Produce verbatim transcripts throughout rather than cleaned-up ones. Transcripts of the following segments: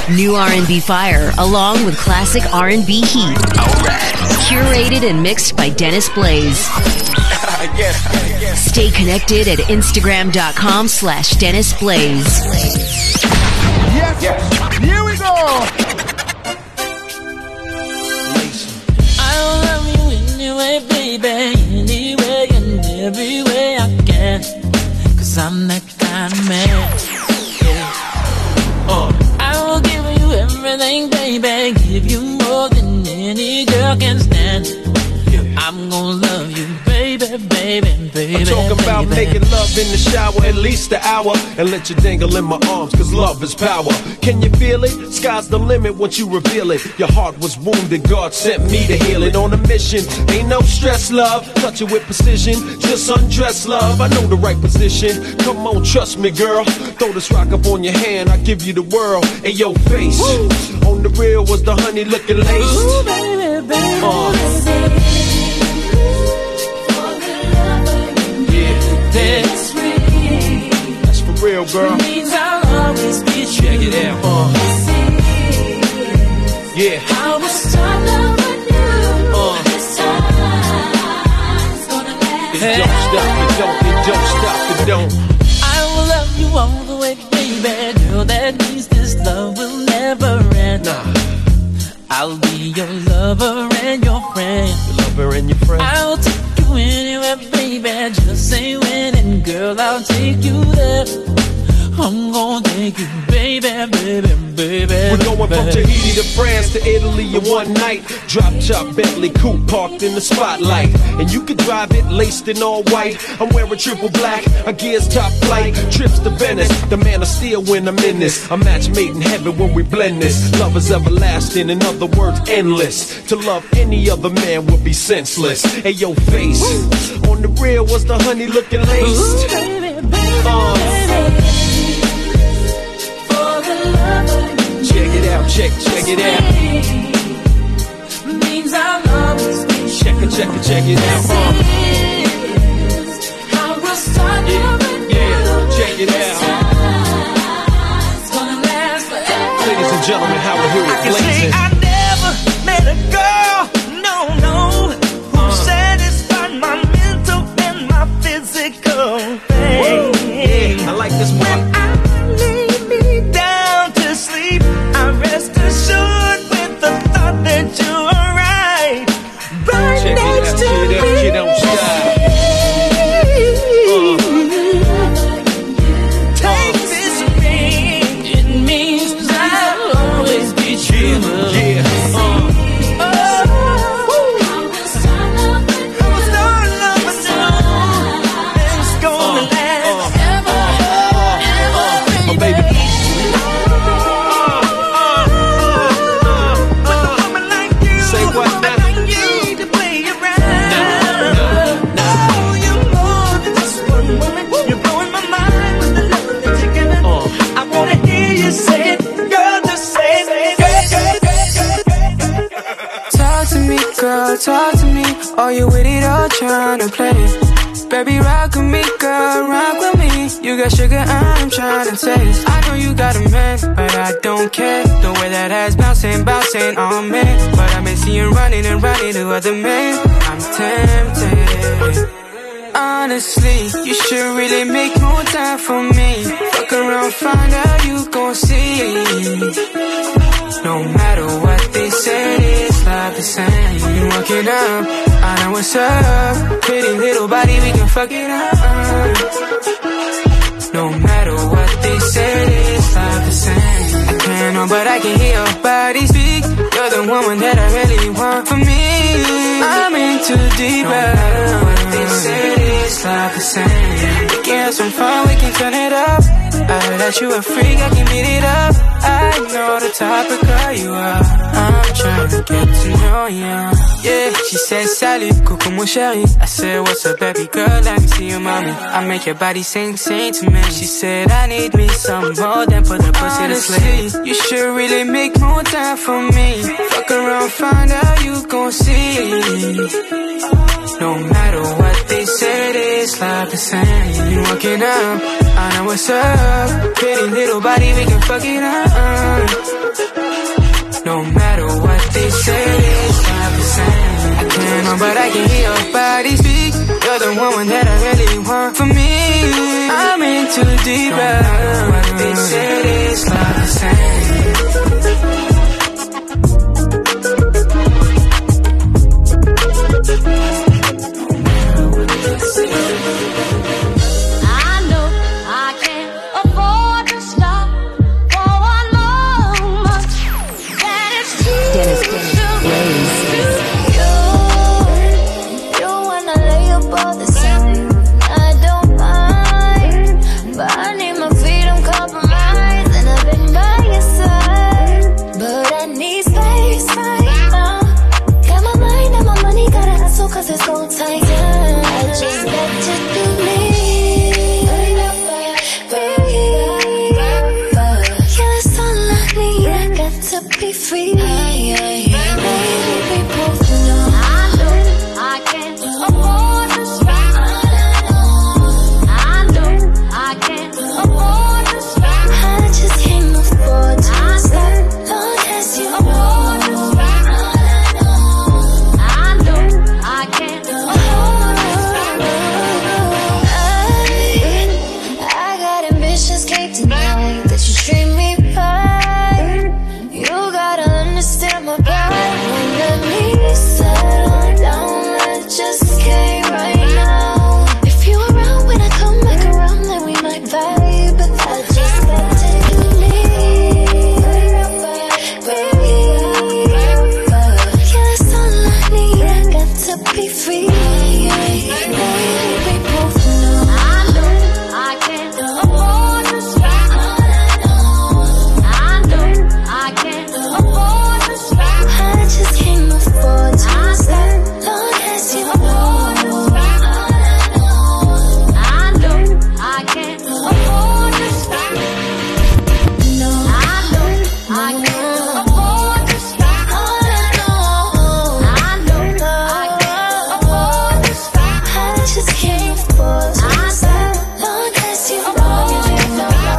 New R and B fire, along with classic R and B heat. Alright. Curated and mixed by Dennis Blaze. I guess, I guess. Stay connected at Instagram.com slash Dennis Blaze. Yes, yes. Here we go. I love you anyway, baby. Anyway and every way I can. Cause I'm that kind of man. Yeah. Uh. I will give you everything, baby. Give you more than any girl can stand. I'm gonna love you, baby, baby, baby. I'm talking about baby. making love in the shower at least an hour and let you dangle in my arms, cause love is power. Can you feel it? Sky's the limit once you reveal it. Your heart was wounded, God sent me to heal it. On a mission, ain't no stress, love. Touch it with precision, just undress, love. I know the right position. Come on, trust me, girl. Throw this rock up on your hand, I give you the world. And your face, Woo. On the real was the honey looking lace. Ooh, baby, baby, uh. baby. That's That's for real, girl. Means I'll always be true. Check it out. Uh. Yeah. I will start loving you. Uh. This time's gonna last. It don't stop, it don't, it don't stop, it don't. I will love you all the way, baby. Girl, that means this love will never end. Nah. I'll be your lover and your friend. Your lover and your friend. I'll take you anywhere, baby. Just say when, and girl, I'll take you there. I'm gonna take you, baby, baby, baby. We're going from Tahiti to France to Italy in one night. Drop top Bentley coupe parked in the spotlight, and you can drive it laced in all white. I'm wearing triple black, a gear's top flight. Trips to Venice, the man of steel when I'm in this. A match made in heaven when we blend this. Love is everlasting, in other words, endless. To love any other man would be senseless. Hey, your face, Woo. On the real was the honey looking laced. Ooh, baby, baby, uh, baby. Check it out, check, check it out. Means I'll always be check it, check it, check it out. Uh. I will start loving yeah, yeah, check it out. It's gonna last forever. Ladies and gentlemen, how we hear it blazing. I never met a girl, no, no, who uh. satisfied my mental and my physical thing. Yeah, I like this one. Talk to me, are you with it or tryna play? Baby, rock with me, girl, rock with me. You got sugar, I'm tryna taste. I know you got a man, but I don't care. The way that ass bouncing, bouncing on me. But I may see you running and running to other men. I'm tempted. Honestly, you should really make more time for me. Fuck around, find out you gon' see. No matter what they say, it's not the same. You walk it up, I know what's up. Pretty little body, we can fuck it up. No matter what they say, it's not the same. I can't know, but I can hear your body speak. You're the woman that I really want for me. I'm in too deep. No matter what they say, it's not the same. We can have some fun, we can turn it up. I heard that you a freak, I can beat it up. I know the type of girl you are. I'm trying to get to know you. Yeah, she said, salut, coucou mon chéri. I said, what's up, baby girl, let me see you, mommy. I make your body sing, sing to me. She said, I need me some more than put the pussy to sleep. You should really make more time for me. Fuck around, find out you gon' see. No matter what they say, it's not the same. You walking up, I know what's up. Pretty little body, we can fuck it up. No matter what they say, it's not the same. I can't know, but I can hear your body speak. You're the woman that I really want for me. I'm in too deep. No matter what they say, it's not the same. I know I can't afford to stop for one moment. That is true. Dennis, Dennis, You, you wanna lay above the sun. I don't mind, but I need my freedom compromised, and I've been by your side, but I need space right now. Got my mind and my money, gotta hustle 'cause it's gold tiger. I just got to do me. You're so lovely, I got to be free. We both know I know I can't afford to stop. I know I can't afford to stop. I just can't afford to stop. Long as you afford to stop. I know I can't afford to stop. I, I got ambitions, can't deny that you treat me right. You gotta understand my pride. When let me settle down, I just can't right now. If you around when I come back around, then we might vibe. But I just got to do me. You're so lonely, I got to be free. We both know I know I can't afford to stop. I know I can't afford to stop. I just can't afford to stop. Long as you afford to stop. I know I can't afford to stop. No, I know I can't afford to stop. I know I can't afford to stop. I just can't afford to stop. Long as you afford to stop.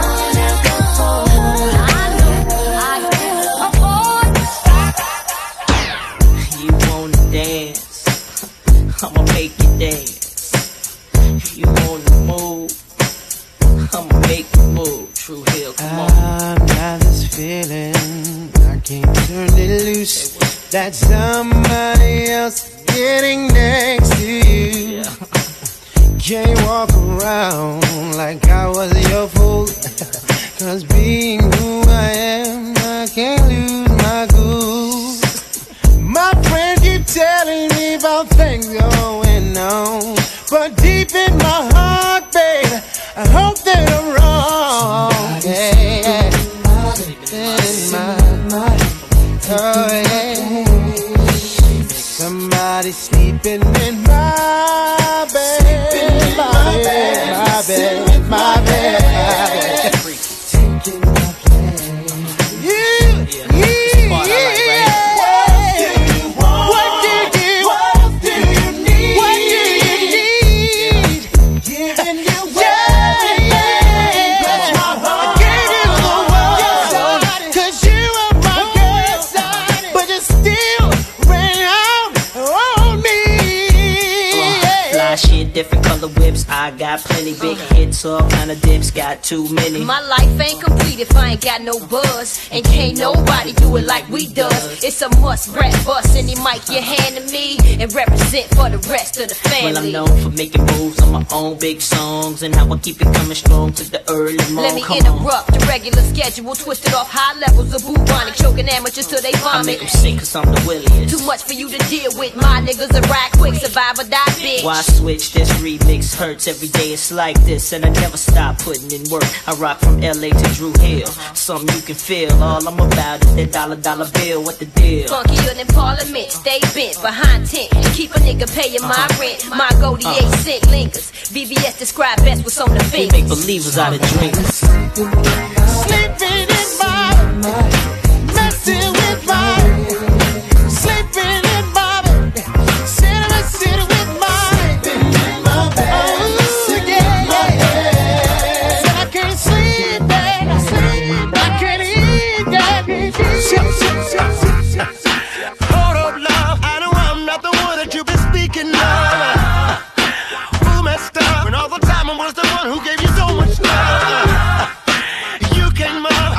I know I can't afford to stop. You wanna dance? I'ma make you dance. You wanna move? I'ma make you move. True Hill, come on. I've got this feeling I can't turn it loose. That somebody else getting next to you. Can't walk around like I was your fool. 'Cause being who I am, I can't lose my cool. My friends keep telling me about things going on, but deep in my heart, babe, I hope that I'm wrong. Yeah, yeah. In my, oh yeah. Somebody sleeping in my bed, my bed, my bed, my bed. Taking my place. You, you, Part I like, right? Different color whips, I got plenty. Big hits, all kind of dips, got too many. My life ain't complete if I ain't got no buzz. And can't nobody do it like we does. It's a must, rap bust, any mic you hand to me, and represent for the rest of the family. Well, I'm known for making moves on my own big songs, and how I keep it coming strong to the early morning. Let me Come interrupt on. the regular schedule, twisted off high levels of bubonic, choking amateurs till they I vomit. make them sick 'cause I'm the williest. Too much for you to deal with, my niggas are ride quick, survive or die, bitch. Why switch? This remix hurts every day. It's like this, and I never stop putting in work. I rock from L A to Drew Hill, something you can feel. All I'm about is that dollar dollar bill. What the deal? Funkier than Parliament, stay bent behind tent, and keep a nigga paying my rent. My goldie Uh-huh. eight cent lingers. V V S describe best what's on the We fingers. make believers out of dreamers. Sleeping in my, messing with my, sleeping in my, sitting, sitting with my, oh yeah, yeah. I can't sleep, babe, I can't eat, baby.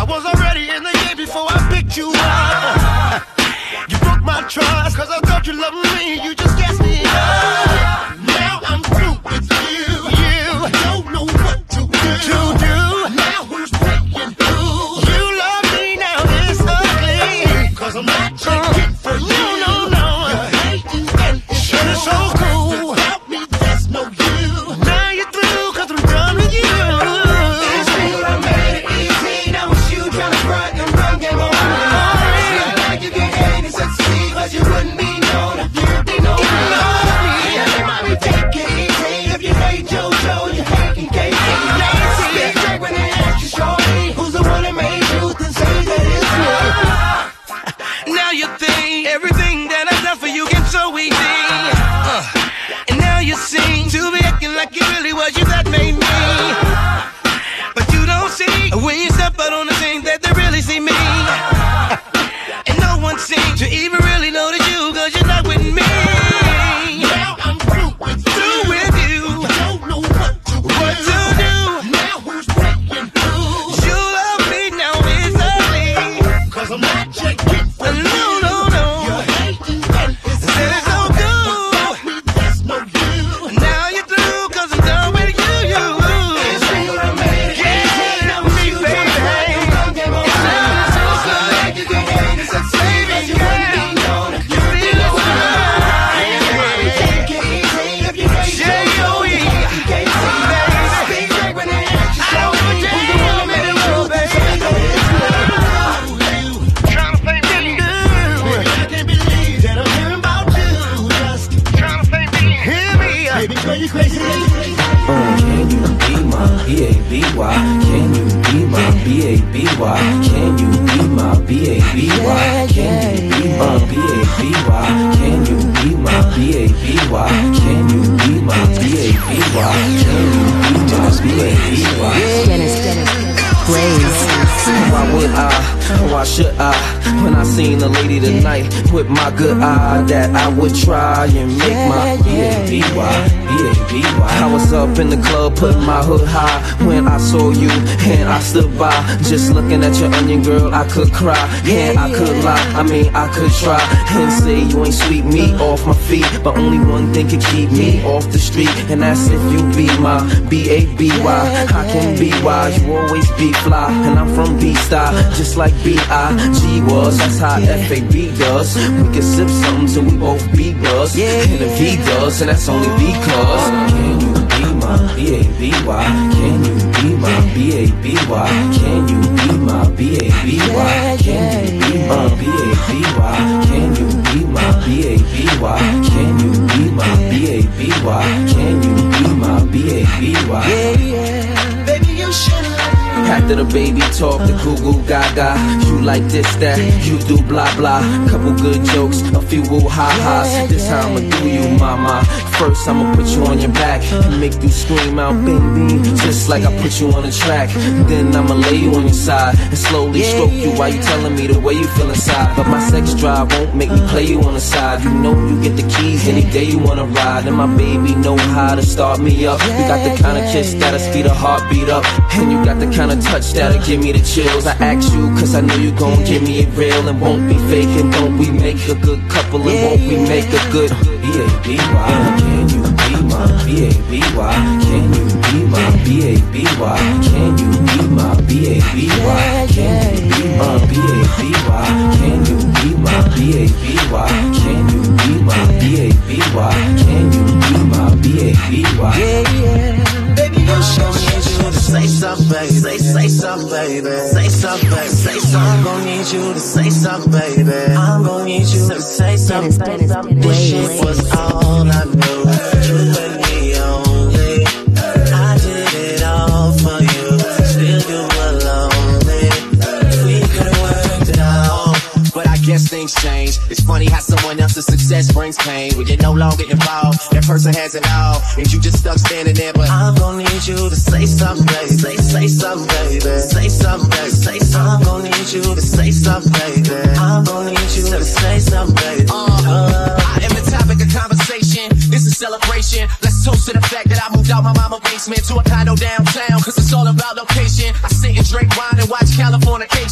was already in the game before I picked you up. You broke my trust, cause I thought you loved me, you just gassed me up. Now I'm through with you. You don't know what to do. To do. Now who's breaking through? You love me, now it's ugly, cause I'm not checking for you. No, no, no. You're hating and it's sure is so cool. Without me, there's no you. Now you're through, cause I'm done with you. It's me, I made it easy. Now it's you trying to front and run game on. You wouldn't be known if you'd be known. Yeah, might be take it easy if you hate JoJo, you hating K C. Big Drake when they ask you, shorty, who's the one that made you, then say that it's you. Now you think everything that I've done for you gets so easy, uh, and now you seem to be acting like it really was you that made me. But you don't see when you step out on the scene that they really see me. And no one seems to even really notice you, cause you're not with me. Now I'm through with you. Through with you. You don't know what to do. What to do. Now who's breaking through? You love me, now it's ugly, cause I'm not checking for you. No, no, no. You're hating and it's there's no good. Without me, there's no you. Now you're through, cause I'm done with you, you. It's real, I made it. Yeah, now me, baby. Can you be my B A B Y? Can you be my B A B Y? Can you be my B A B Y? Can you be my B A B Y? Can you be my B A B Y? Can you be my B A B Y? Can you be my B A B Y? Dennis, Dennis, Blaze. Why would I, why should I, when I seen a lady tonight with my good eye, that I would try and make my B A B Y, B A B Y. I was up in the club putting my hood high when I saw you and I stood by, just looking at your onion, girl, I could cry and I could lie, I mean I could try and say you ain't sweep me off my feet, but only one thing could keep me off the street, and that's if you be my B A B Y. I can be wise, you always be fly, and I'm from B-Style, just like B I G was, that's how F A B does. We can sip something till we both be buzz, and the V does, and that's only because. Can you be my B A B Y? Can you be my B A B Y? Can you be my B A B Y? Can you be my B A B Y? Can you be my B A B Y? Can you be my B A B Y? Can you be my B A B Y? Yeah, yeah. Baby, you should after the baby talk, the goo goo gaga, you like this, that, you do blah blah. Couple good jokes, a few woo ha ha's. This how I'ma do you, mama. First I'ma put you on your back and make you scream out, baby, just like I put you on the track. Then I'ma lay you on your side and slowly stroke you while you telling me the way you feel inside. But my sex drive won't make me play you on the side. You know you get the keys any day you wanna ride, and my baby know how to start me up. You got the kind of kiss that'll speed a heartbeat up, and you got the kind of touch that'll give me the chills. I asked you cause I know you gon' give me it real, and won't be fake, and don't we make a good couple, and won't we make a good B A B Y? Can you be my B A B Y? Can you be my B A B Y? Can you be my B A B Y? Can you be my B A B Y? Can you be my B A B Y? Can you be my B A B Y? Can you be my B A B Y? Yeah, yeah. Baby, you show me you to say something, baby. Say, say something, baby. Say something, baby. Say something. I'm gonna need you to say something, baby. I'm gonna need you to say something. Dennis, Dennis, This shit was all I knew. You and me only. I did it all for you. Still you were lonely. We could've worked it out, but I guess things change. It's funny how someone else's success brings pain. When you're no longer involved, that person has it all, and you just stuck standing there. But I'm gonna need you to say something, baby. Say, say something, baby. Say something, baby. Say something. I'm gonna need you to say something, baby. I'm gonna need you to say something, baby. Uh, I am the topic of conversation. This is celebration. Let's toast to the fact that I moved out my mama basement to a condo downtown, cause it's all about location. I sit and drink wine and watch Californication.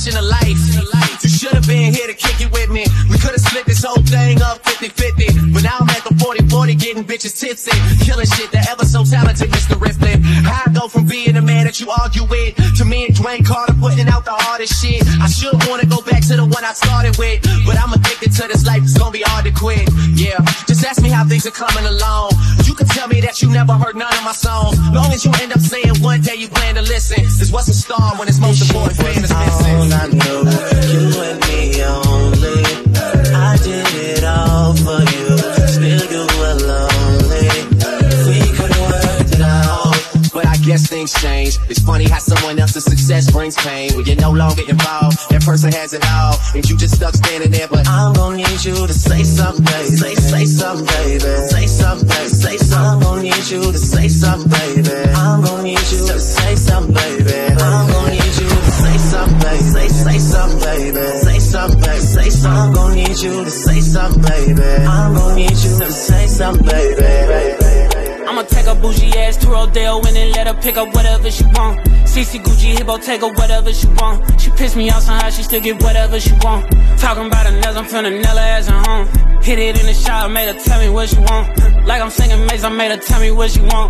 tipsy, killing shit, the ever so talented Mister Ripley. How I go from being the man that you argue with to me and Dwayne Carter putting out the hardest shit. I should wanna go back to the one I started with, but I'm addicted to this life, it's gonna be hard to quit. Yeah, just ask me how things are coming along. You can tell me that you never heard none of my songs, long as you end up saying one day you plan to listen. This what's a star when it's most important fan is missing. All I know, you and me only. I did it all for you, still you were lonely. We could work it out, but I guess things change. It's funny how someone else's success brings pain. When you're no longer involved, that person has it all, and you just stuck standing there. But I'm gonna need you to say something, baby. Say, say something, baby. Say something, baby. Say something. I'm gonna need you to say something, baby. I'm gonna need you to say something, baby. I'm gonna need you to say something, baby. Say, say something, baby. Say something, baby. Say something. I'm gonna need you to say something, baby. I'm gonna need you to say something, baby. I'ma take a bougie ass to Rodeo and then let her pick up whatever she want. C C Gucci Hippo, take her whatever she want. She pissed me off somehow, she still get whatever she want. Talking about her nails, I'm finna nail her ass at home. Hit it in the shower, made her tell me what she want. Like I'm singing Maze, I made her tell me what she want.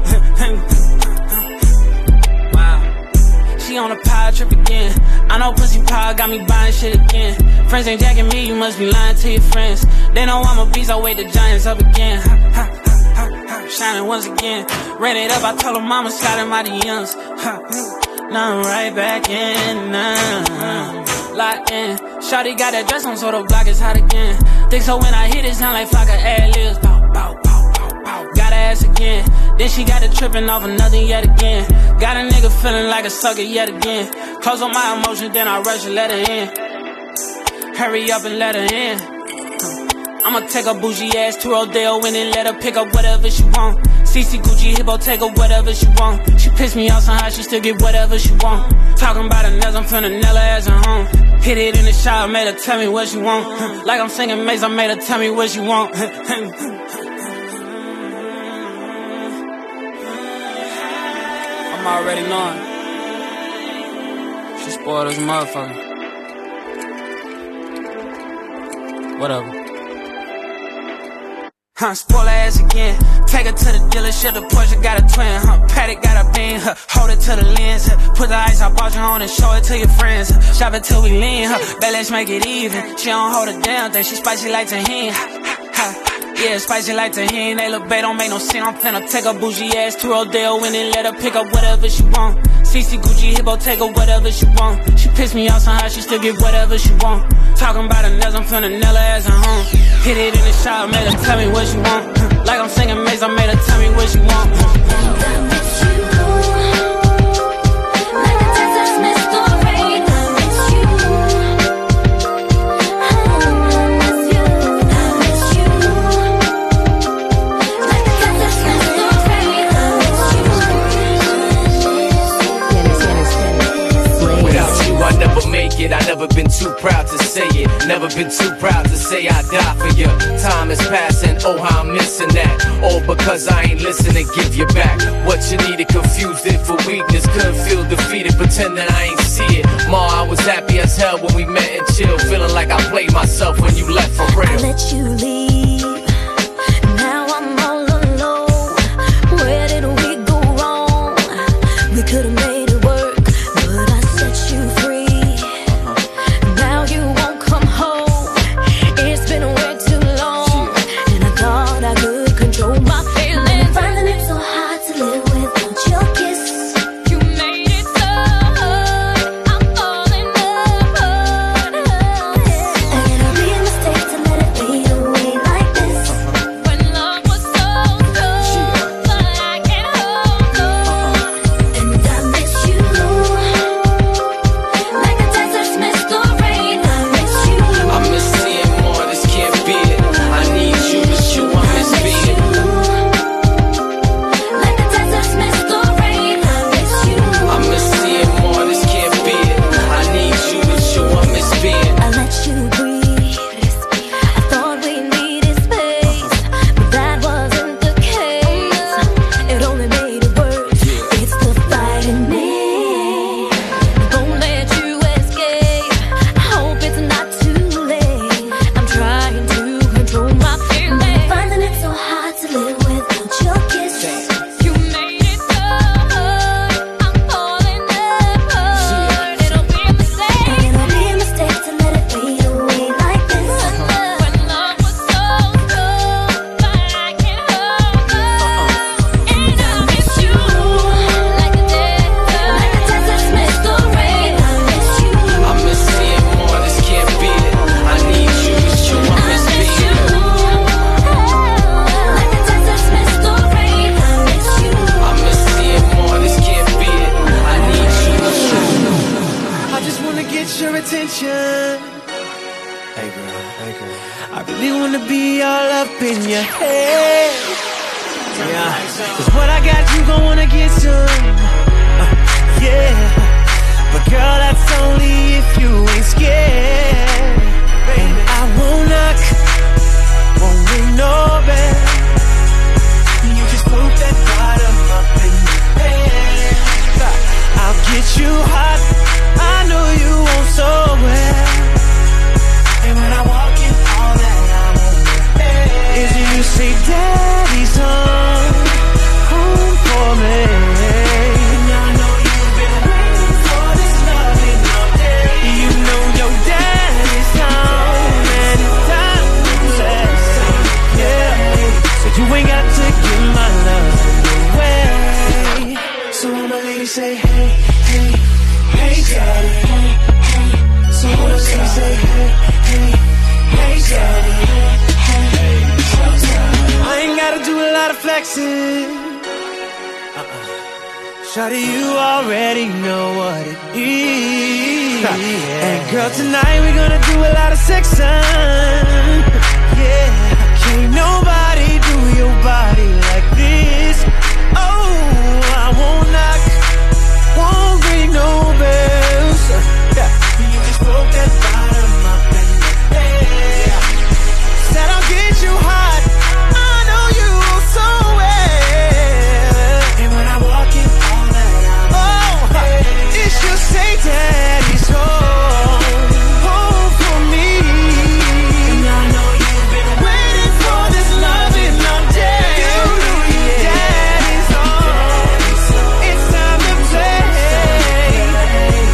Wow, she on a power trip again. I know pussy power got me buying shit again. Friends ain't jacking me, you must be lying to your friends. They know I'm a beast, I wake the giants up again. Shining once again, ran it up, I told her mama shot him out of youngs. Now I'm right back in, now locked in. Shawty got that dress on so the block is hot again. Think so when I hit it sound like Flocka ad-libs. Bow, bow, bow, bow, bow. Got her ass again, then she got it tripping off of nothing yet again. Got a nigga feeling like a sucker yet again. Close on my emotions, then I rush and let her in. Hurry up and let her in. I'ma take a bougie ass to Rodeo and then let her pick up whatever she want. C C Gucci Hippo, take her whatever she want. She pissed me off somehow, she still get whatever she want. Talking about her nails, I'm finna nail her ass at home. Hit it in the shower, made her tell me what she want. Like I'm singing Maze, I made her tell me what she want. I'm already knowing. She spoiled as a motherfucker. Whatever. Huh, spoil her ass again. Take her to the dealership, the Porsche got a twin. Huh, Paddock got a bean. Huh, hold it to the lens. Huh, put the ice I bought you on and show it to your friends. Huh, shop it till we lean. Huh, bet let's make it even. She don't hold it down, think she spicy like tahini. Ha, ha. Yeah, spicy like tahini. They look bad, don't make no sense. I'm finna take a bougie ass to Rodeo and then let her pick up whatever she want. C C Gucci Hippo, take her whatever she want. She pissed me off somehow, she still get whatever she want. Talking about her nails, I'm finna nail her ass at home. Hit it in the shower, made her tell me what she want. Like I'm singing Maze, I made her tell me what she want. I never been too proud to say it. Never been too proud to say I die for you. Time is passing, oh how I'm missing that. All because I ain't listening, give you back what you needed, confused it for weakness. Couldn't feel defeated, pretending I ain't see it. Ma, I was happy as hell when we met and chill, feeling like I played myself when you left for real. I let you leave, now I'm all alone. Where did we go wrong? We could've made it work, but I set you free. Wait, attention. Hey girl, hey girl. I really wanna be all up in your head. Yeah, cause what I got you gon' wanna get some. Uh, yeah, but girl that's only if you ain't scared. And I won't knock, won't ring no bell. You just put that bottom up in your head. I'll get you hot, I know you want so well. And when I walk in, all that I want is you say, Daddy's home, home for me. And I know you've been waiting for this loving all day. You know your daddy's home, and it's time to say, yeah. So you ain't got to give my love away. So when my lady say, hey, hey, hey, daddy, hey, hey. So when my lady say, hey, hey, hey, daddy, hey, hey. I ain't gotta do a lot of flexing. Uh-uh. Shawty, you already know what it is. And girl, tonight we're gonna do a lot of sexing. Yeah, can't nobody do your body like this. Oh, I won't knock, won't ring no bells. Yeah. You just broke that bottom up in your head. Said I'll get you hot, I know you so well. And when I walk in, all that I oh, it should say Daddy's home, home for me. And I know you've been waiting for this loving all day. You know your daddy's home, it's time to play.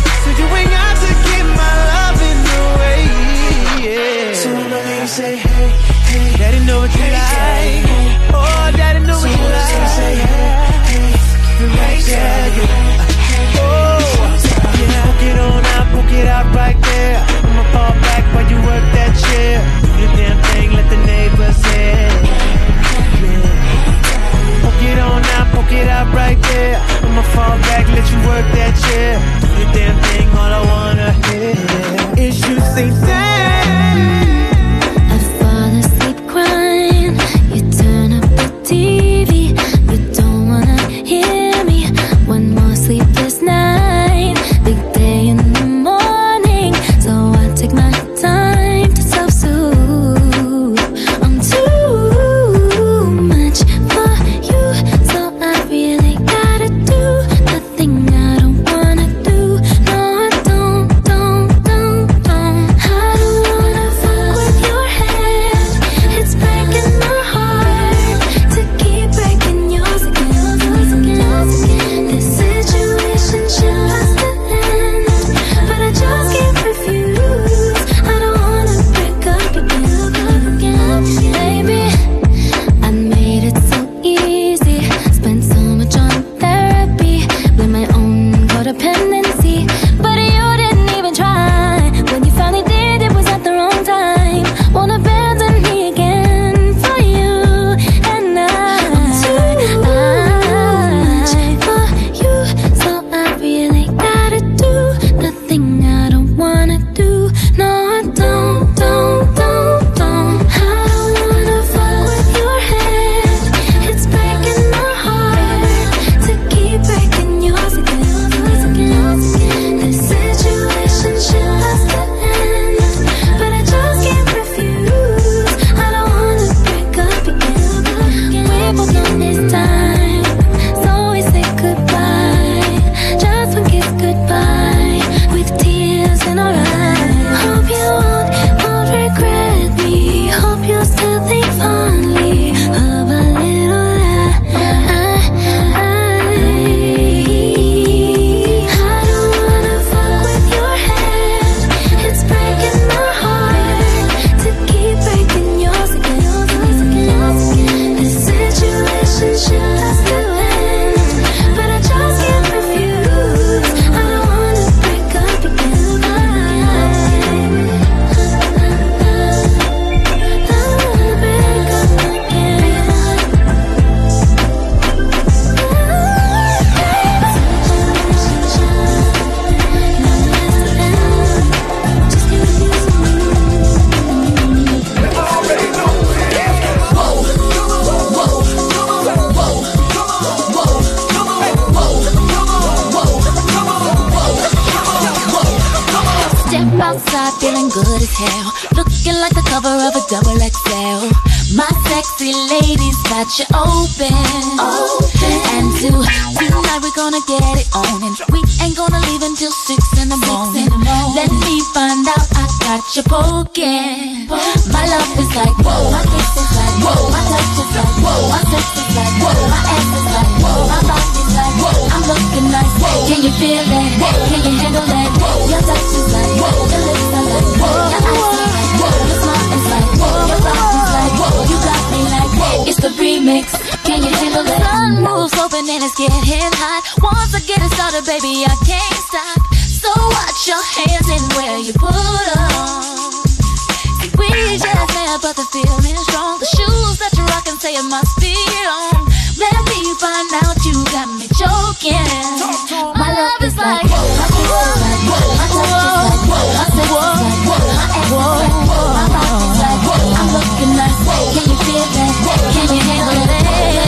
Step outside feeling good as hell, looking like the cover of a double X L. My sexy ladies got you open, open. And tonight we're gonna get it on, and we ain't gonna leave until six in the morning. Let me find out I got you poking. My love is like whoa, my kiss is like whoa, my touch is like whoa, my sex is like whoa, my ass is like whoa, my body's like whoa, I'm looking nice. Can you feel that? Can you handle that? Your touch is like whoa, your lips are like whoa, your eyes are like whoa, your smile is like whoa, your body's like whoa, you got me like whoa. It's the remix. Can you handle that? Sun moves open and it's getting hot. Once I get it started, baby, I can't stop. So watch your hands and where you put them. See, we just met, but the feeling's strong. The shoes that you're rocking say it must be on. Let me find out you got me choking. My love is like whoa, my kiss is like whoa, my touch is like whoa, my sex is like whoa, my ass is like whoa, my body's like whoa, I'm looking nice. Can you feel that? Can you handle that?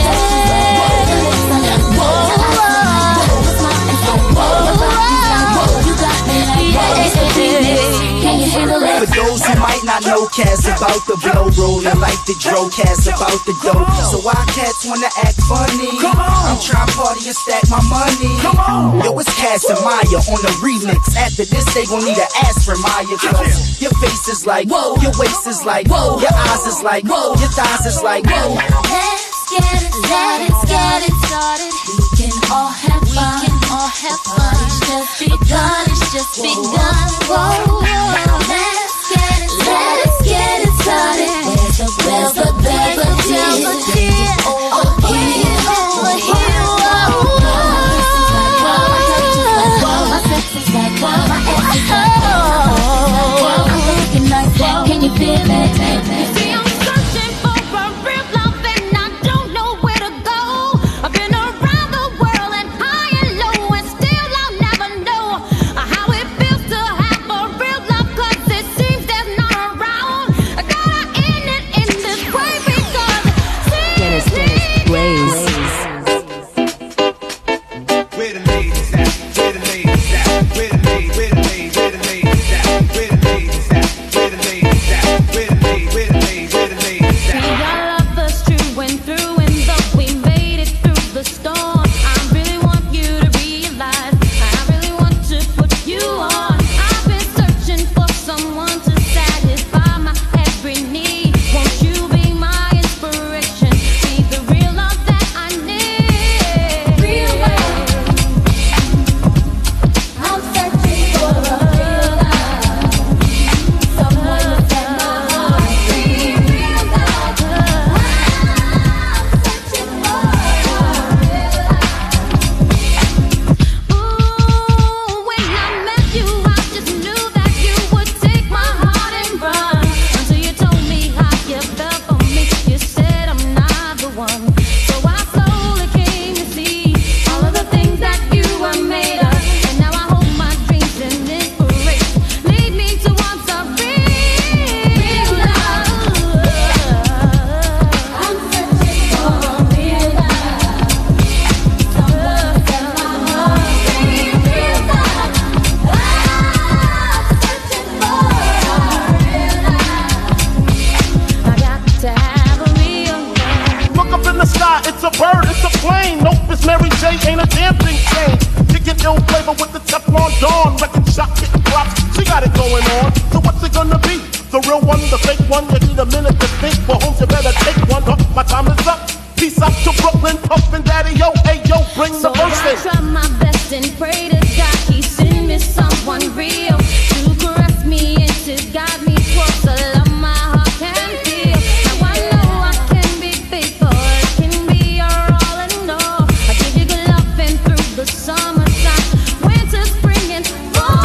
For those who might not know, Cass about the blow, rolling like the dro, Cass about the dough. So why cats wanna act funny? Come on. I'm trying to party and stack my money. Come on. Yo, it's Cass and Maya on the remix. After this, they gon' need an ass for Maya, cause your face is like whoa, your waist is like whoa, your eyes is like whoa, your thighs is like whoa. Let's get it, let's get it started. We can all have fun, we can all have fun. It's just begun, it's just begun. Whoa, whoa. Let's get it, let's get it started. Where's the, where's the, where's the deal? Over here, over here, whoa, whoa. My sex is like whoa, my ass is like whoa. I'm looking nice, can you feel it? See, I'm searching for a real love and I don't know where to go. I've been around the world and high and low, and still I'll never know how it feels to have a real love, cause it seems there's none around. I gotta end it in this way because Dennis, Dennis, Blaze. Where the ladies at? Where the ladies at? Where the ladies, where the ladies, where the ladies at? Where the ladies at? Where the ladies at? Where the ladies, where the ladies, where the ladies at? see our love us true and through, and though we made it through the storm, I really want you to realize I really want to put you on. I've been searching for someone to satisfy my every need. Won't you be my inspiration? Be the real love that I need. Real love. I'm searching for a real love. Someone to set my heart free. Real love. I'm searching for a real love. Ooh, when I met you, I just knew that you would take my heart and run. Until you told me how you felt for me. You said I'm not the one. So I slowly came to see all of the things that you were made of. And now I hold my dreams and inspiration lead me towards a real love. I'm searching for a real love. Someone to set my heart free. Real love. I'm searching for a real love. I got to have a real love. Look up in the sky, it's a bird, it's a plane. Nope, it's Mary J, ain't a damn thing changed. Kicking ill flavor with the Teflon Dawn. Wrecking shot, kicking props, she got it going on. So what's it gonna be? The real one, the fake one? You need a minute to think, for homes you better take one. Huh, my time is up. Peace out to Brooklyn, Puff and Daddy, yo, hey, yo, bring the So verse I in. try my best and pray to God he send me someone real to caress me and to guide me towards the love my heart can feel. Now I know I can be faithful, it can be your all and all. I give you good loving through the summertime, winter, spring, and fall.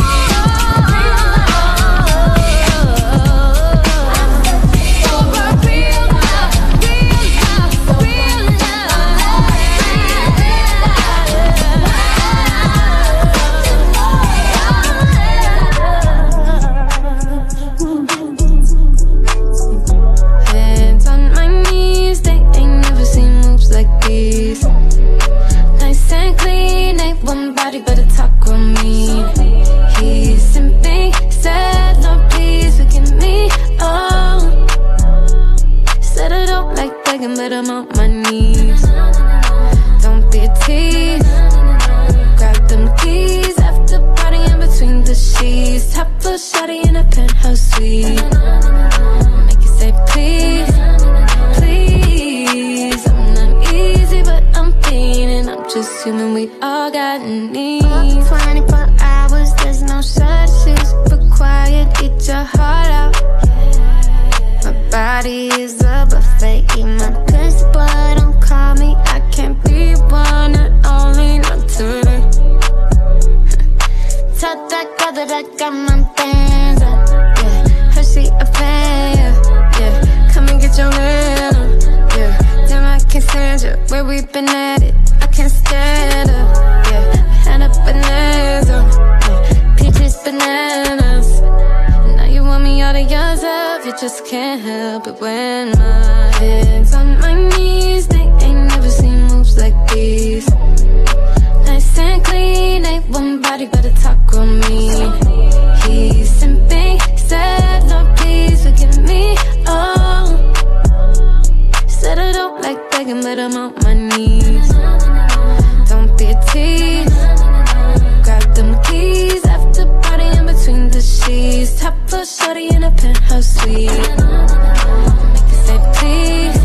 I'm searching for a real love, real love, real love. in a penthouse suite. Make you say please, please. I'm not easy, but I'm feeling. I'm just human, we all got needs. twenty-four hours, there's no substitute for quiet. Eat your heart out. My body is a buffet. Eat my pussy, boy, don't call me. I can't be one and only, not today. Tell that girl that I got my bands up, yeah. Her she a fan, yeah. Come and get your man up, yeah. Damn, I can't stand you, where we been at it. I can't stand up, yeah. Hand up bananas, yeah. Peaches, bananas. Now you want me all to yourself, you just can't help it when my head's on my knees. They ain't never seen moves like these. Nice and clean, ain't one body better talk on me. He's simping, said no please forgive me, oh. Said I don't like begging but I'm on my knees. Don't be a tease. Grab them keys after party in between the sheets. Top floor shorty in a penthouse suite. Make you say please,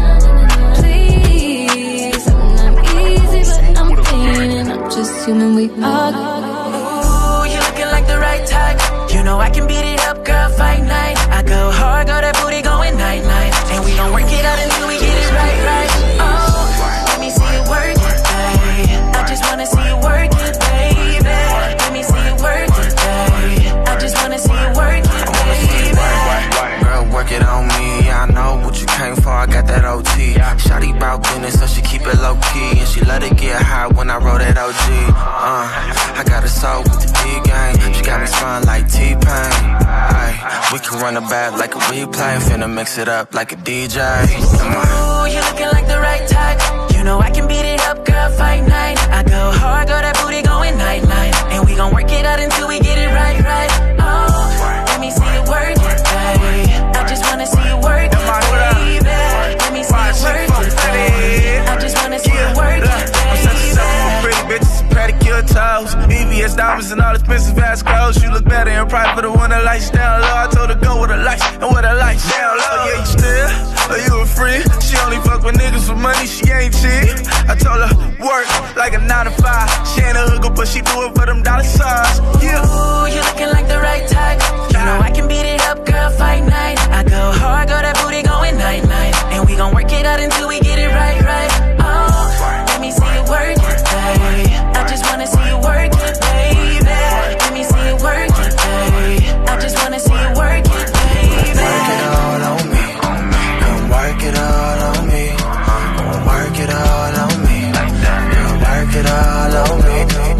please. I'm not easy but I'm feeling. I'm just human, we all. Ooh, you looking like the right type. You know I can beat it up, girl, fight night. I go hard, go that booty going night night. And we don't work it out until we get it right, right. Oh, let me see you work it, babe. I just wanna see you work it, baby. Let me see you work it, babe. I just wanna see you work it, baby. Girl, work it on me. I know what you came for. I got that O T. Shawty bout business, so she keep it low key, and she let it get hot when I roll that O G. Uh, I got a soul with the big game. She got me smiling like T-Pain. Ay, we can run it back like a replay. Finna mix it up like a D J. Come on. Ooh, you looking like the right type. You know I can beat it up, girl, fight night. I go hard, go that booty going night night. And we gon' work it out until we get it right, right. Oh, let me see you work it, babe. I just wanna see you work it, baby. Let me see you work it, babe. I just wanna see you work it, baby. Pretty bitches, pedicure toes, E V S diamonds and all expensive ass clothes. You look better in private for the one that lights down low. I told her go with the lights and with the lights down low. Oh, yeah, you still? Are you a freak? She only fuck with niggas for money, she ain't cheap. I told her work like a nine to five. She ain't a hooker, but she do it for them dollar signs. Yeah. Ooh, you looking like the right type. You know I can beat it up, girl, fight night. I go hard, go that booty going night night. And we gon' work it out until we get it right, right. Oh, let me see you work it, babe. I just wanna see you work it, baby. Let me see you work it, babe. I just wanna see you work it, baby. Work it all on me. Come work it all on me. Come work it all on me. Come work it all on me.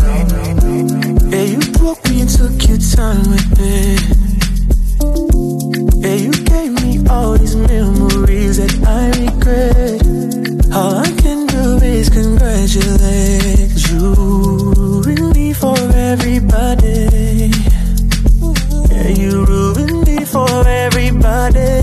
Yeah, you broke me and took your time with me. Yeah, you gave me all these memories that I regret. All I can do is congratulate you. Ruined me for everybody. Yeah, you ruined me for everybody.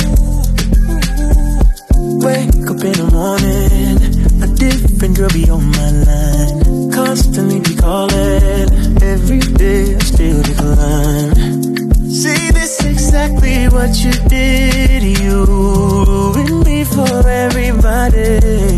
Wake up in the morning, a different girl be on my line. Constantly be calling, every day I still decline. See, this exactly what you did. You ruined me for everybody.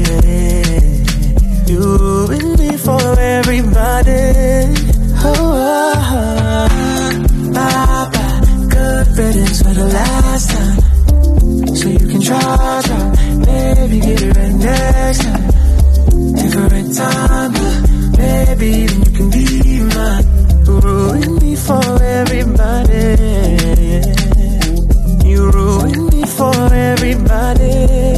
You ruined me for everybody. Oh, oh, oh. Bye bye, good riddance for the last time. So you can try, try, maybe get it right next time. Different time, maybe even you can be mine. You ruined me for everybody. You ruined me for everybody.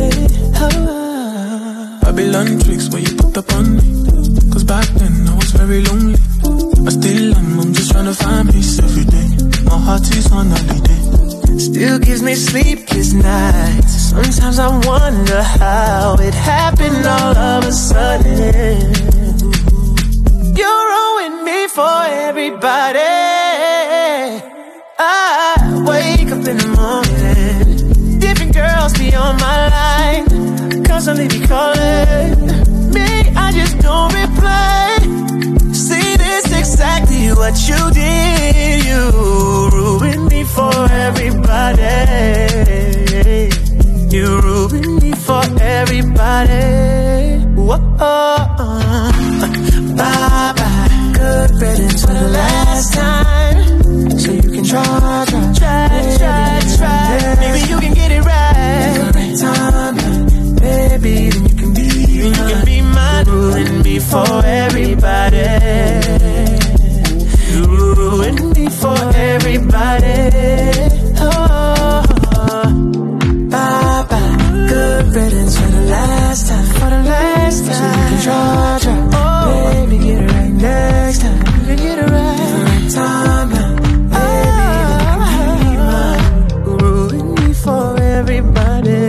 Oh. Babylon tricks where you put up on me. Cause back then I was very lonely. But still I'm, I'm just trying to find peace every day. My heart is on holiday. Still gives me sleepless nights. Sometimes I wonder how it happened all of a sudden. You ruined me for everybody. I wake up in the morning, different girls be on my line, constantly be calling me, I just don't reply. See, this exactly what you did. You ruined me for everybody. You ruined me for everybody. Whoa, bye bye. Good riddance for the last time. So you can try, try, try, try, try. Maybe you can get it right. Every time, baby, then you can be, then you can be mine. Ruin me for everybody. You ruin me for everybody. Oh, bye bye. Good riddance for the last time. For the last time. So you can try, try. Oh, baby, get it right next time. You can get it right. Every time, baby, then you can be mine. Ruin me for everybody.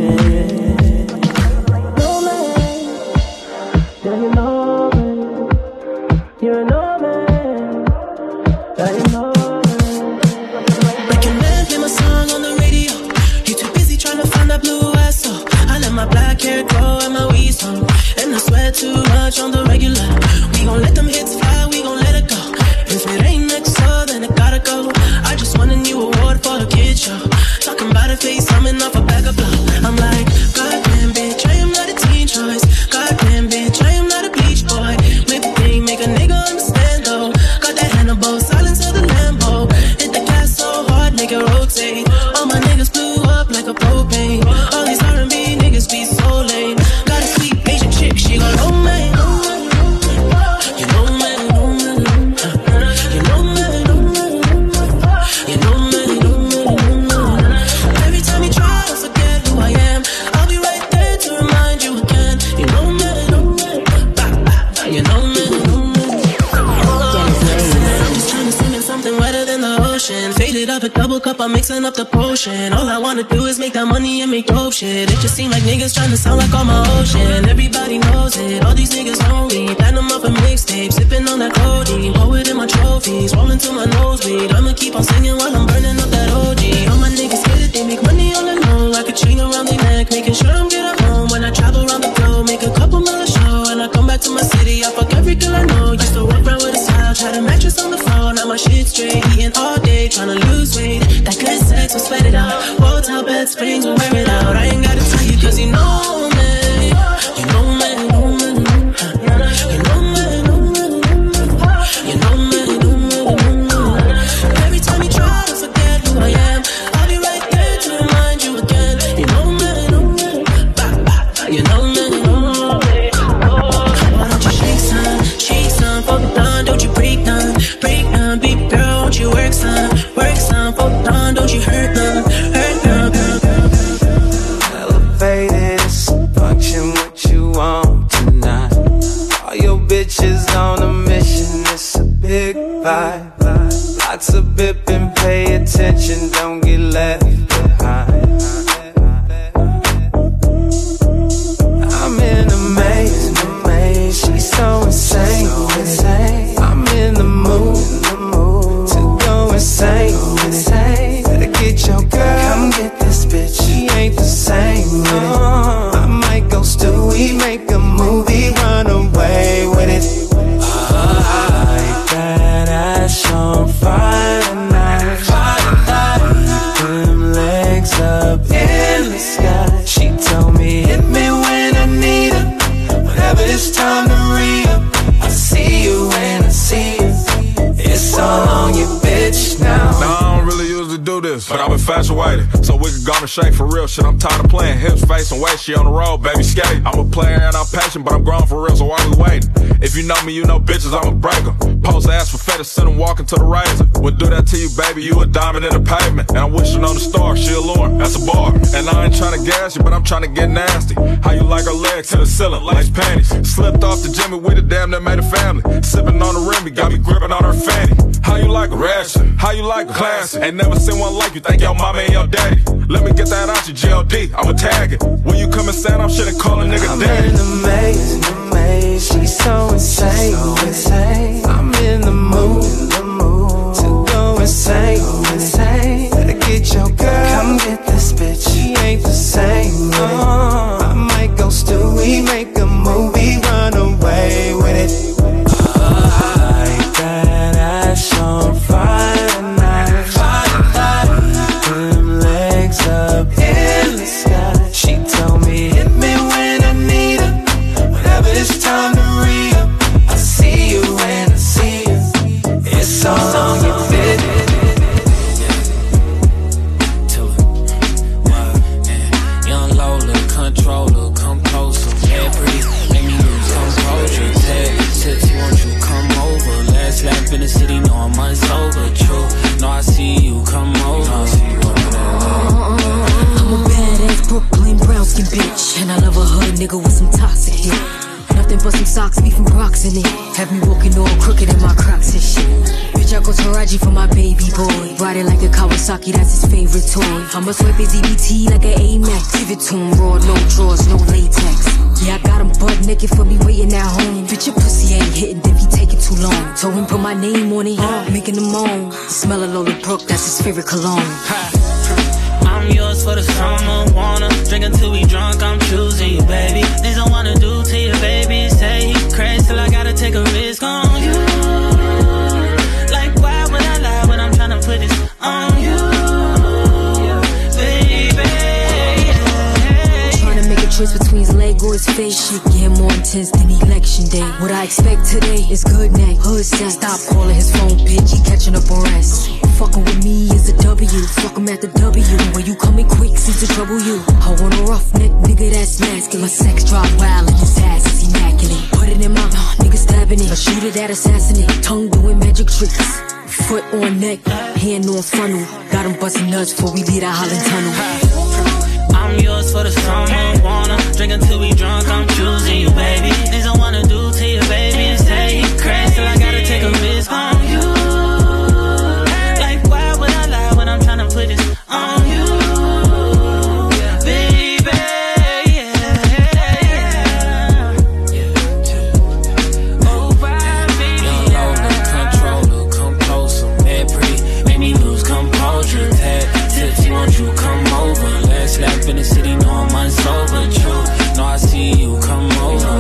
No man, yeah, you know man. You know man, yeah, you know man. Recommend play my song on the radio. You too busy trying to find that blue ass, so I let my black hair grow and my weed song. And I sweat too much on the regular. We gon' let them hits fly, we gon' let it go. If it ain't next door, then it gotta go. I just won a new award for the kid show. Talking about a face coming off a bag of blow. I'm like, goddamn bitch, I am not a teen choice. Goddamn bitch, I am not a beach boy. Whip thing, make a nigga understand though. Got that Hannibal, silence of the Lambo. Hit the gas so hard, make it rotate. All my niggas blew up like a propane. All these R and B niggas be so lame. Got a sweet Asian chick, she gon' know me. You know me, know me. You know me, know me. You know me, know me, know me. Every time you try to forget who I am, I'll be right there to remind you again. You know me, know me. You know me, know me. I'm just trying to swim in something wetter than the ocean. Faded up a double cup, I'm mixing up the potion. All I wanna do is make that money and make dope shit. It just seem like niggas trying to sound like on my ocean. Everybody knows it, all these niggas know me. Platinum up a mixtape, sipping on that codeine. Poet in my trophies, rolling to my nosebleed. I'ma keep on singing while I'm burning up that O G. All my niggas get it, they make money on the low. Like a chain around their neck, making sure I'm getting home. When I travel around the globe, make a couple million show. And I come back to my city, I fuck every girl I know. Used to walk around with a style, try to mattress on the floor. Now my shit straight, eating all day, trying to lose weight. That good sex will sweat it out. Hotel bed springs will wear it out. I ain't gotta tell you cause you know me. You know me, know me. You know me, know me. You know me, know me, know me. Every time you try to forget who I am, I'll be right there to remind you again. You know me, know me. You know me, know me. Why don't you shake some, shake some, fuck it down, don't you break down, break down, big girl, won't you work some, work some, fuck it down, don't you hurt them, hurt them, girl, girl, girl. Elevated, function what you want tonight. All your bitches on a mission, it's a big vibe. Lots of bipping, pay attention, don't get left behind. I'm in a maze, in a maze. She's so insane, insane. I'm in the mood, to go insane, insane. Better get your girl, come get this bitch. She ain't the same with it. I might go Stewie, make a movie, run away with it. Like that ass on fire tonight. Keep them legs up in the sky. She told me hit me when I need her. Whenever it's time to re-up, I see you when I see you. It's all on you, bitch, now. Now I don't really usually do this, but I've been infatuated, so we can go to shake for real shit. I'm tired of playing hips, face, and waist. She on the road, baby, skate. I'm a player and I'm patient, but I'm grown for real, so why we waiting? If you know me, you know bitches, I'ma break them. Post ass for fetish, send them walking to the razor. Would do that to you, baby, you a diamond in the pavement. And I'm wishing on the star, she a lure, that's a bar. And I ain't tryna gas you, but I'm tryna get nasty. How you like her legs to the ceiling, like panties. Slipped off the Jimmy with a damn that made a family. Sipping on the Remy, got me gripping on her fanny. How you like a ration? How you like a classic? Ain't never seen one like you, thank your mama and your daddy. Let me get that out your G L D, I'ma tag it. When you come and stand up shit and call a nigga I'm daddy. in a maze, in a maze. She's so insane, so insane. I'm in the mood, in the mood to go insane, insane. Better get your girl, come get this bitch. She ain't the same. Uh, I might go Stewie, make a movie, run away with it. Uh, like that for some socks, beef and Crocs in it. Have me walking all crooked in my Crocs and shit. Bitch, I go Taraji for my baby boy. Ride it like a Kawasaki, that's his favorite toy. I'ma swipe his E B T like an Amex. Give it to him raw, no drawers, no latex. Yeah, I got him butt naked for me waiting at home. Bitch, your pussy ain't hitting if he taking too long. Told him put my name on it, making him moan. Smell of Lola Brooke, that's his favorite cologne. I'm yours for the summer, wanna drink until we drunk, I'm choosing you, baby. Things I wanna do to you, baby. Say you crazy till I gotta take a risk on you. Like why would I lie when I'm tryna put this on you, baby? Tryna make a choice between his leg or his face. Shit getting more intense than election day. What I expect today is good neck, hood sex. Stop calling his phone, bitch, he catching up on rest. Fucking with me is a W, fuck him at the W. When you coming quick seems to trouble you. I want a rough neck nigga that's masculine. My sex drive wild and his ass is immaculate. Put it in my mouth, nigga stabbing it. A shooter that assassinate, tongue doing magic tricks. Foot on neck, hand on funnel. Got him busting nuts before we leave that Holland Tunnel. I'm yours for the summer, wanna drink until we drunk, I'm choosing you, baby. Things I wanna do to you, baby. Say you crazy till I gotta take a risk on you. I'm tryna put this on you, baby. Oh, baby. Young low, controller, come closer, man, pretty. Make me lose composure. Tag tips, won't you come over? Last lap in the city, no I'm unsober. True, no I see you come over.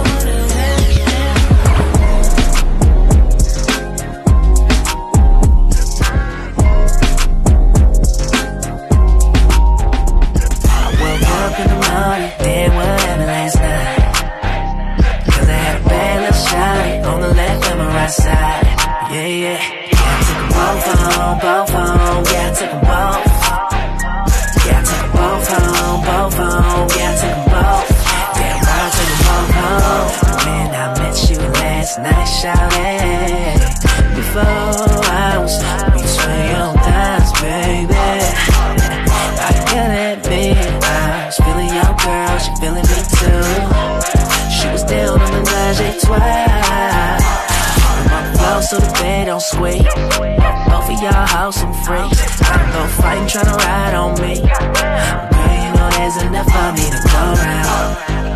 Then what happened last night? Cause I had a bad little shot on the left and my right side. Yeah, yeah. Yeah, I took them both home, both home. Yeah, I took them both. Yeah, I took them both home, both home. Yeah, I took them both. Damn right, I took them both home. Man, I met you last night, shawty. Before I was between your thighs, baby. I gotta admit, I was feeling your girl, she feeling me too. She was down on the nage twice. I'm on the floor so the bed don't squeak. Both of y'all house some freaks. I don't go fighting, tryna ride on me. Girl, you know there's enough for me to go around.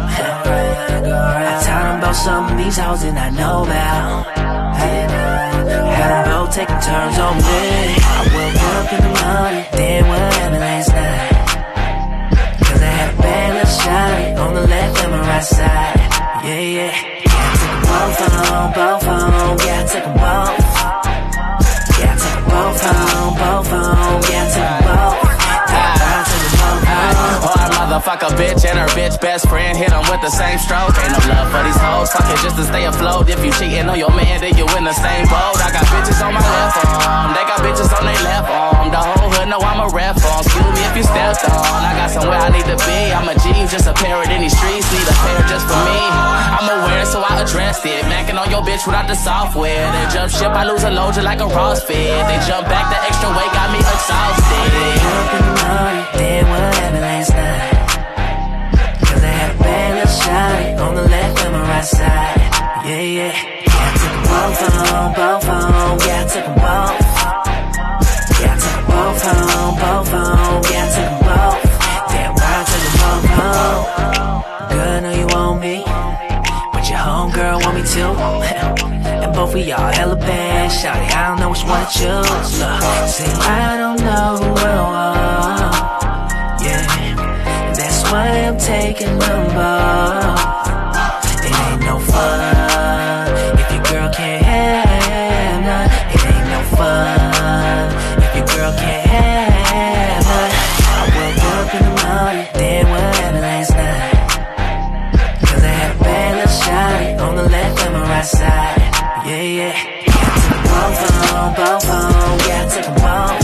I tell them about some of these hoes and I know about. Had them both taking turns on me. I woke up in the morning, then what happened last night? Cause I had a bad little shot on the left and my right side. Yeah, yeah. Yeah, I took them both home, both home. Yeah, I took them both. Yeah, I took them both home, both home. Yeah, I took them both. Yeah, I took them both home. Or a motherfucker bitch and her bitch best friend hit them with the same stroke. Ain't no love for these hoes, fuck it just to stay afloat. If you cheating on your man, then you in the same boat. I got bitches on my left arm, they got bitches on their left arm. The whole hood know I'm a ref on. Excuse me if you stepped on. I got somewhere I need to be. I'm a G, just a parrot in these streets. Need a pair just for me. I'm aware, so I addressed it. Macking on your bitch without the software. They jump ship, I lose a load just like a Ross fit. They jump back, the extra weight got me exhausted. Up in the morning, then what happened last night? Cause I had a bad little shot on the left and my right side. Yeah, yeah. Yeah, I took them both home, both home. Yeah, I took them both. Yeah, I took them both home, both home. Yeah, I took them both. Damn right, I took them both home. Girl, I know you want me, but your homegirl want me too. And both of y'all hella bad, shawty, I don't know which one to choose. Look, see, I don't know who I want. Yeah, and that's why I'm taking them both. It ain't no fun if your girl can't have none. It ain't no fun if your girl can't have none. I woke up in the morning, then what happened last night? Cause I had a bad little shot on the left and my right side. Yeah, yeah. Yeah, I took them both home, both home. Yeah, I took them both.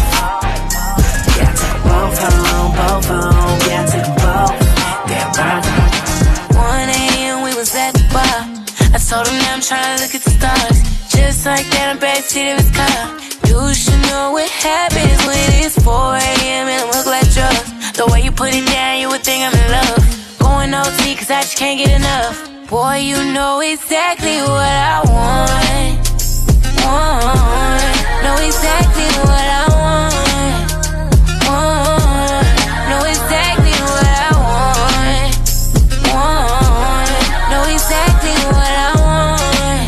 Yeah, I took them both home, both home. Yeah, I took them both. Damn right. one a.m. we was at the bar. I told him now I'm trying to look at the stars. Just like that, I'm backseat of his car. You should know what happens when it's four a.m. and I look like drugs. The way you put it down, you would think I'm in love. Going O T cause I just can't get enough. Boy, you know exactly what I want. Want. Know exactly what I want. Want. Know exactly what I want. Want. Know exactly what I want.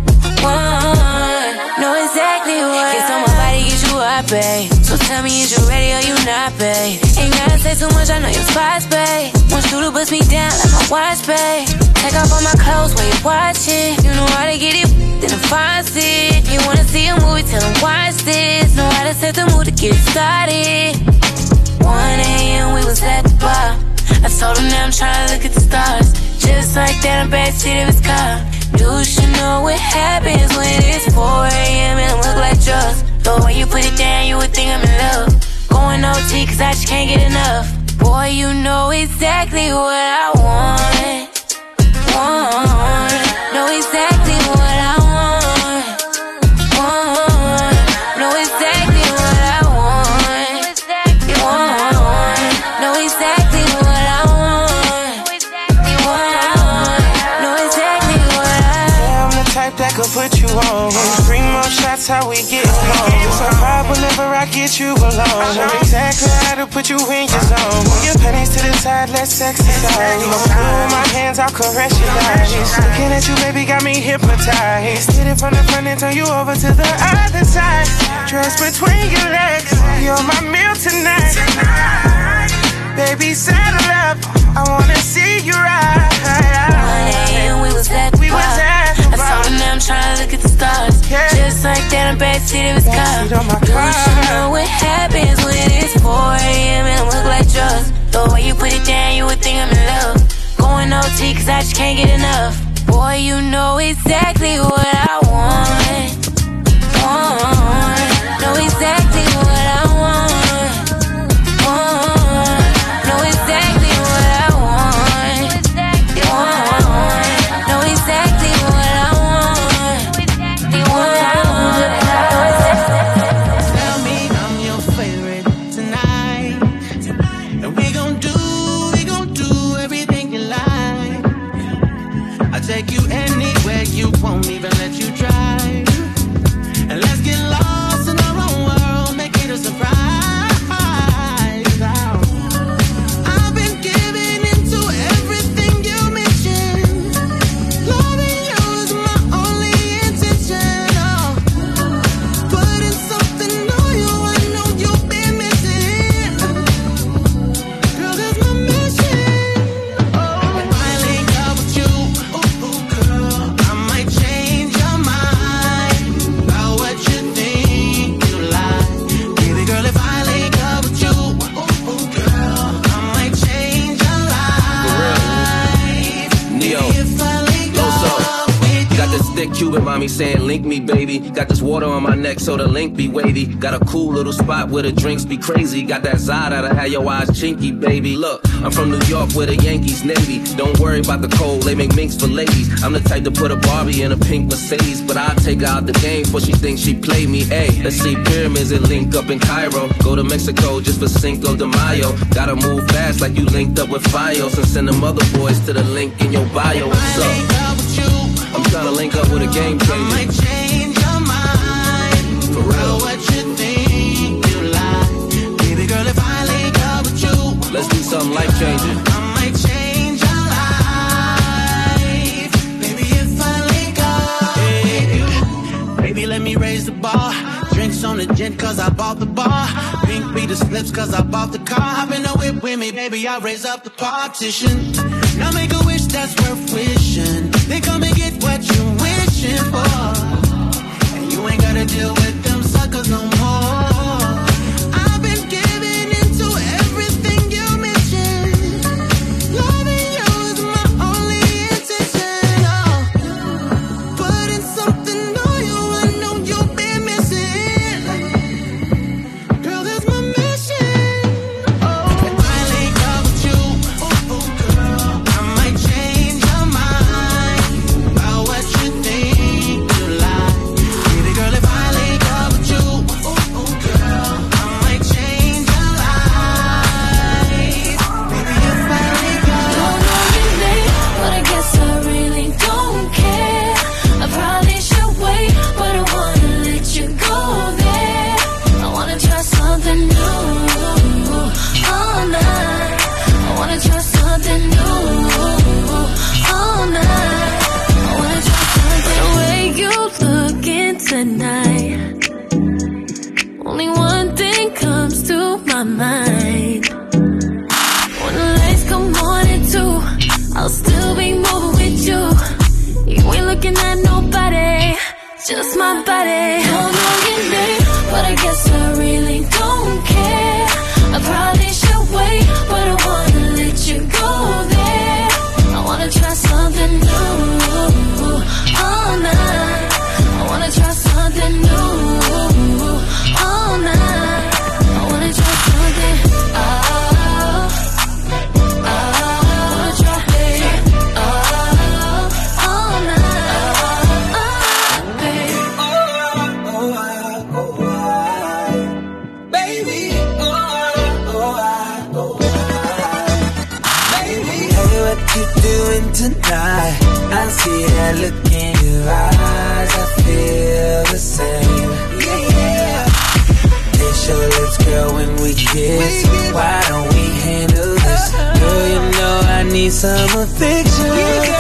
Want. Know exactly what I want. It's on my body, get you up, babe. So tell me, is you ready or you not, babe? Ain't gotta say too much, I know your spots, babe. Want you to bust me down like my watch, babe. Take off all my clothes while you watching. You know how to get it, then I'm it. You wanna see a movie, tell them watch this. Know how to set the mood to get it started. one a.m. we was at the bar. I told him now I'm trying to look at the stars. Just like that, I'm backseat of his car. You should know what happens when it's four a.m. and I look like drugs. The way you put it down, you would think I'm in love. Going O T cause I just can't get enough. Boy, you know exactly what I want. Want. Know exactly what I want. Want. Know exactly what I want. Want. Know exactly what I want. Want. Know exactly what I want. Yeah, I'm the type that could put you on. Three more shots, how we get home. So hard whenever I get you alone. Know exactly how to put you in your zone. Move your panties to the side, let's exercise. With my hands, I'll caress your eyes. Looking at you, baby, got me hypnotized. Hit it from the front and turn you over to the other side. Dress between your legs, you're my meal tonight. Baby, saddle up, I wanna see you ride. one a.m. we was at the bar. I told him now I'm trying to look at the stars. Just like that, I'm backseat of his car. You should know what happens when it's four a.m. and I look like drugs. The way you put it down, you would think I'm in love. Going O T cause I just can't get enough. Boy, you know exactly what I want. Want. Know exactly what I want. Want. Know exactly what I want. Want. Know exactly what I want. Want. Tell me I'm your favorite tonight. And we gon' do, we gon' do everything you like. I'll take you anywhere you won't even let you drive. And let's get lost in our own world, make it a surprise. I've been giving into everything you mentioned. Loving you is my only intention. Oh, putting something on you, I know you've been missing. Girl, that's my mission. Oh, if I link up with you, ooh, ooh, girl, I might change your mind about what you think you like. Baby girl, if I link up with you, ooh, ooh, girl, I might change your life. Neo, If I link up with you. got this thick Cuban mommy saying link me, baby. Got this water on my neck so the link be wavy. Got a cool little spot where the drinks be crazy. Got that Zod that'll have your eyes chinky, baby. Look, I'm from New York where the Yankees Navy. Don't worry about the cold, they make minks for ladies. I'm the type to put a Barbie in a pink Mercedes, but I'll take her out the game before she thinks she play me. Hey, let's see pyramids and link up in Cairo. Go to Mexico just for Cinco de Mayo. Gotta move fast like you linked up with Fios and send them other boys to the link in your bio. What's up? I'm trying to link up with a game changer. I might change your mind For real. about what you think you like. Baby girl, if I link up with you, Let's do something life changing. I might change your life. Baby, if I link up with you. Baby, let me raise the bar. Drinks on the gin cause I bought the bar. Pink be the slips cause I bought the car. Hop in the whip with me, baby, I'll raise up the partition. Now make a wish that's worth wishing. Then come and get what you're wishing for. And you ain't gotta deal with them suckers no more. I've been giving into everything you mentioned. Loving you is my only intention. Oh, putting something on you, I know you've been missing. Girl, that's my mission. Oh, if I link up with you, ooh, ooh, girl, I might change your mind about what you think you like. Baby girl, if I link up my mind. When the lights come on at two, I'll still be moving with you. You ain't looking at nobody, just my body. Don't know your name, but I guess I really don't care. I probably should wait, but I wanna let you go there. I wanna try something new all night. I wanna try something new all night. I wanna try something. Oh, oh, I wanna try it. Oh, all night. Oh, baby. Oh, oh, oh, oh, baby. Oh, oh, oh, baby. Hey, what you doing tonight? I see that look in your eyes. I feel the same. Yeah, yeah. It's your lips, girl, when we kiss. Why don't we handle this? Girl, you know I need some affection.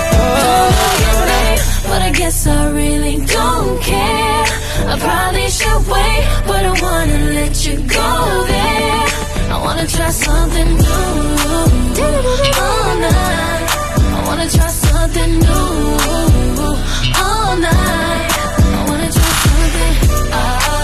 Oh, but I guess I really don't care. I probably should wait, but I wanna let you go there. I wanna try something new all night. I wanna try something new all night. I wanna try something. Oh,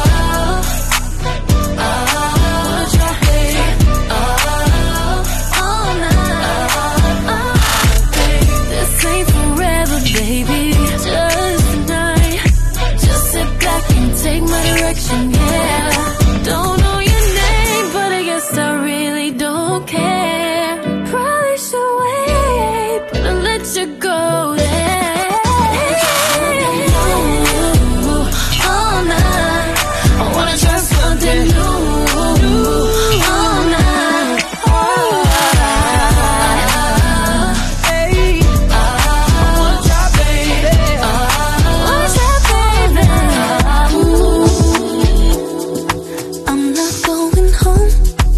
oh, I wanna try it. Oh, all night. Oh, baby, this ain't forever, baby. Just tonight. Just sit back and take my direction, yeah. Don't know your name, but I guess I really don't care. Probably should wait, but I'll let you go there. All night, I wanna try something new. All night, hey, I wanna try, baby. I wanna try, baby. Ooh, I'm not going home.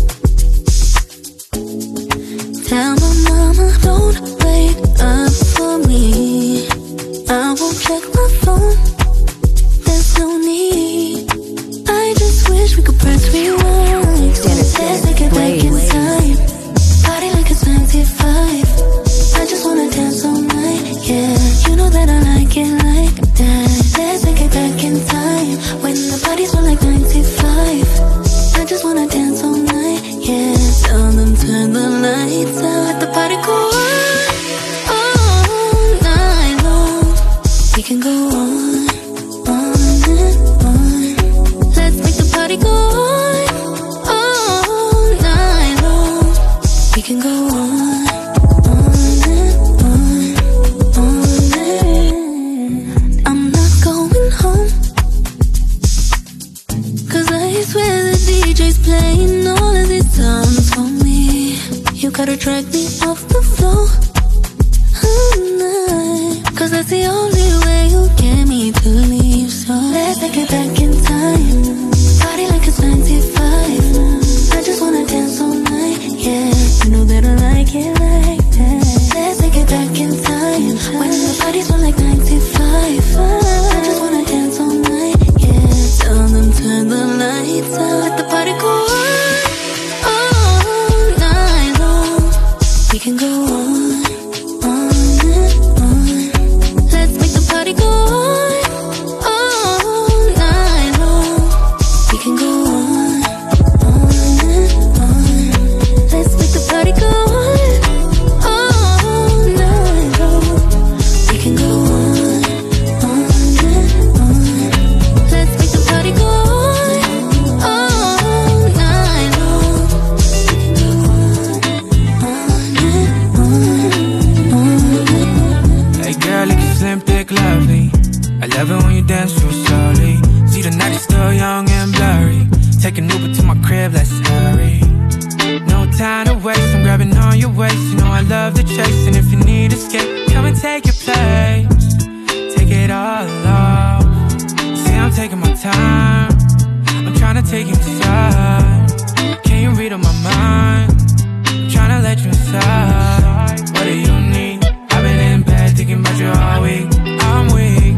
Tell my mama don't wait up for me. I won't check my phone. There's no need. I just wish we could press rewind. Let's take it back in time. Party like it's ninety-five. I just wanna dance all night. Yeah, you know that I like it like that. Let's take it back in time. When the parties were like ninety-five. I just wanna dance all night. Yeah, tell them turn the lights out. Let the party go on all night long. We can go on, on and on. Let's make the party go on all night long. We can go on, on and on, on and I'm not going home, 'cause I swear the D J's playing all of these songs for me. You gotta drag me off the floor all night, 'cause that's the only way you get me to leave. So let's take it back in time. Party like it's ninety-five. I just wanna dance all night. Yeah, you know that I like it like that. Let's take it back in time. When the parties were like ninety-five. I just wanna dance all night. Yeah, tell them turn the lights out. Let the party go on all night long. We can go on, on and on. Let's make the party go on all night long. We can go on, on and on. Let's make the party go on all night long. We can go on, on and on. Let's make the party go on all night long. We can go on, on and on. Hey girl, looking slim, thick, lovely. I love it when you dance real slowly. See the night is still young and blurry. Take an Uber to my crib, let's hurry. No time to waste, I'm grabbing on your waist. You know I love the chase, and if you need escape, come and take your place. Take it all off. See, I'm taking my time. I'm trying to take you inside. Can you read on my mind? I'm trying to let you inside. What do you need? I've been in bed thinking about you all week. I'm weak.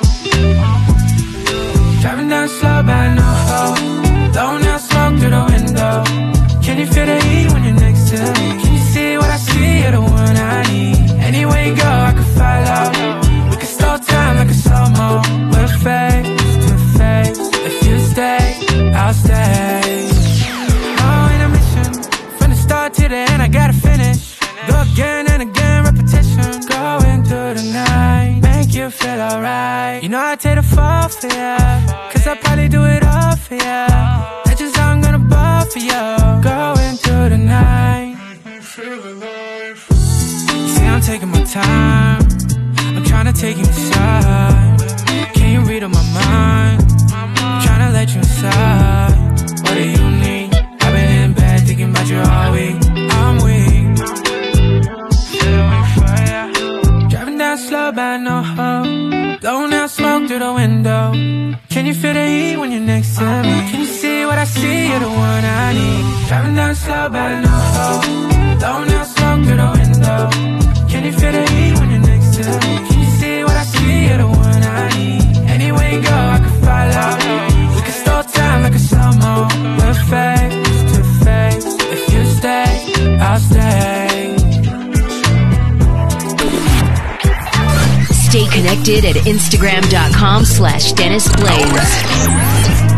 Driving down slow by no flow. Blowing out smoke through the window. for ya, cause I probably do it all for ya. That's just how I'm gonna ball for ya. Going through the night. See, I'm taking my time. I'm trying to take you inside. Can you read on my mind? I'm trying to let you inside. What do you need? I've been in bed thinking about you all week. I'm weak. Driving down slow by no hope. Blowing out smoke through the window. Can you feel the heat when you're next to me? Can you see what I see? You're the one I need. Driving down slow by no hope. Blowing out smoke through the window. Can you feel the heat when you're next to me? Can you see what I see? You're the one I need. Anywhere you go, I can follow. We can stall time like a slow-mo. We're face to face. If you stay, I'll stay. Stay connected at Instagram dot com slash Dennis Blaze.